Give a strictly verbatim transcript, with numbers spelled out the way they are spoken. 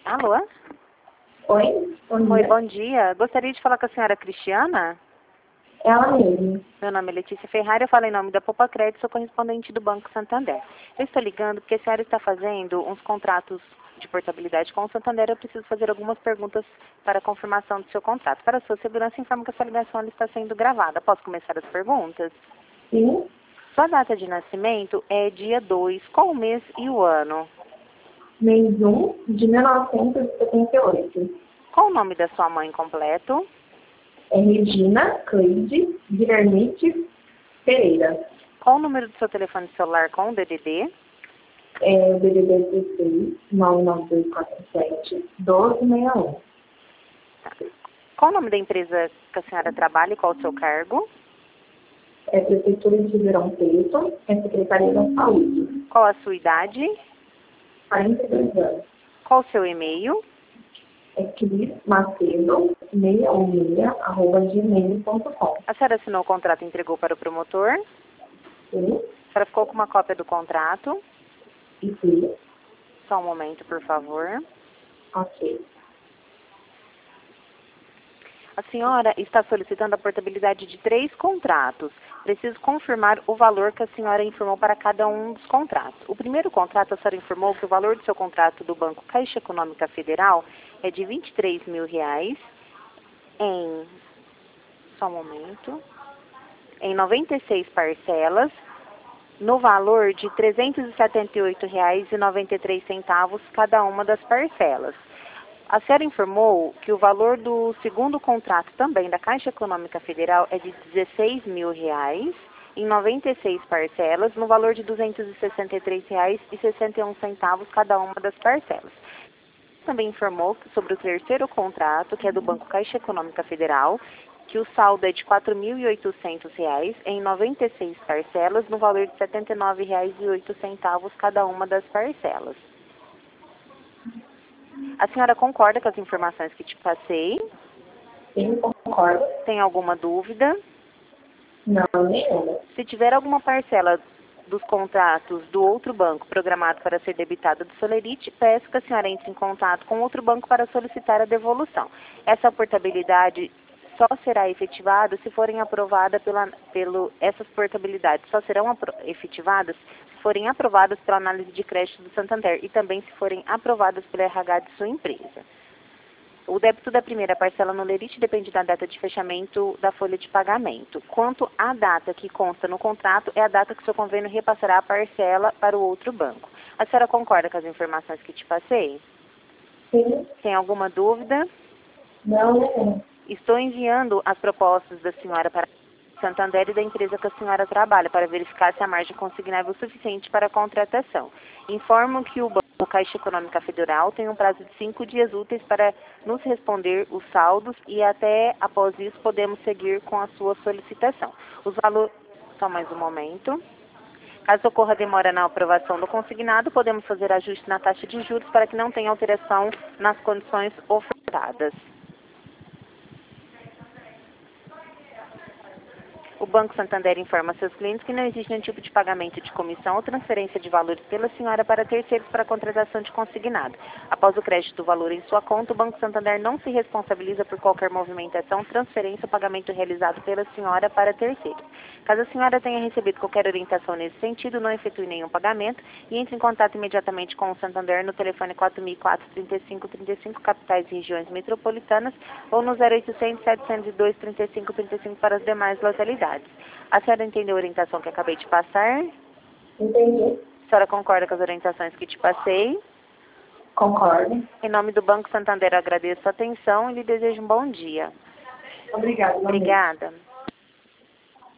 Alô? Oi, bom Oi, dia. bom dia. Gostaria de falar com a senhora Cristiana? Ela mesma. Meu nome é Letícia Ferrari, eu falo em nome da Poupa Crédito, sou correspondente do Banco Santander. Eu estou ligando porque a senhora está fazendo uns contratos de portabilidade com o Santander. Eu preciso fazer algumas perguntas para a confirmação do seu contrato. Para a sua segurança, informo que essa ligação ela está sendo gravada. Posso começar as perguntas? Sim, Sua data de nascimento é dia dois. Qual o mês e o ano? mês um de mil novecentos e setenta e oito. Qual o nome da sua mãe completo? É Regina Cleide Guilhermite Pereira. Qual o número do seu telefone celular com o D D D? É o D D D dezesseis, nove nove dois quatro sete, doze sessenta e um. Qual o nome da empresa que a senhora trabalha e qual o seu cargo? É Prefeitura de Ribeirão Preto, é Secretaria da Saúde. Qual a sua idade? quarenta e dois anos. Qual o seu e-mail? É Cris Macedo, seiscentos e dezesseis, arroba gmail ponto com. A senhora assinou o contrato e entregou para o promotor? Sim, A senhora ficou com uma cópia do contrato? e sim, Só um momento, por favor. ok. A senhora está solicitando a portabilidade de três contratos. Preciso confirmar o valor que a senhora informou para cada um dos contratos. O primeiro contrato, a senhora informou que o valor do seu contrato do Banco Caixa Econômica Federal é de vinte e três mil reais em... Só um momento. Em noventa e seis parcelas, no valor de trezentos e setenta e oito reais e noventa e três centavos cada uma das parcelas. A senhora informou que o valor do segundo contrato também da Caixa Econômica Federal é de dezesseis mil reais em noventa e seis parcelas, no valor de duzentos e sessenta e três reais e sessenta e um centavos cada uma das parcelas. Também informou que sobre o terceiro contrato, que é do Banco Caixa Econômica Federal, que o saldo é de quatro mil e oitocentos reais em noventa e seis parcelas, no valor de setenta e nove reais e oito centavos cada uma das parcelas. A senhora concorda com as informações que te passei? Sim, concordo. Tem alguma dúvida? Não, nenhuma. Se tiver alguma parcela dos contratos do outro banco programado para ser debitada do Solerite, peço que a senhora entre em contato com outro banco para solicitar a devolução. Essa portabilidade só será efetivada se forem aprovadas pela, pelo, essas portabilidades só serão apro, efetivadas se forem aprovadas pela análise de crédito do Santander e também se forem aprovadas pelo R H de sua empresa. O débito da primeira parcela no Lerite depende da data de fechamento da folha de pagamento. Quanto à data que consta no contrato, é a data que o seu convênio repassará a parcela para o outro banco. A senhora concorda com as informações que te passei? Sim, Tem alguma dúvida? não, nenhuma. Estou enviando as propostas da senhora para Santander e da empresa que a senhora trabalha para verificar se a margem consignável é suficiente para a contratação. Informo que o Banco Caixa Econômica Federal tem um prazo de cinco dias úteis para nos responder os saldos e até após isso podemos seguir com a sua solicitação. Os valores... Só mais um momento. Caso ocorra demora na aprovação do consignado, podemos fazer ajuste na taxa de juros para que não tenha alteração nas condições ofertadas. O Banco Santander informa a seus clientes que não existe nenhum tipo de pagamento de comissão ou transferência de valores pela senhora para terceiros para a contratação de consignado. Após o crédito do valor em sua conta, o Banco Santander não se responsabiliza por qualquer movimentação, transferência ou pagamento realizado pela senhora para terceiros. Caso a senhora tenha recebido qualquer orientação nesse sentido, não efetue nenhum pagamento e entre em contato imediatamente com o Santander no telefone quatro mil e quatro, trinta e cinco, trinta e cinco, capitais e regiões metropolitanas ou no zero oitocentos, setecentos e dois, trinta e cinco, trinta e cinco para as demais localidades. A senhora entendeu a orientação que acabei de passar? Entendi. A senhora concorda com as orientações que te passei? Concordo. Em nome do Banco Santander, eu agradeço a atenção e lhe desejo um bom dia. Obrigada. Obrigada.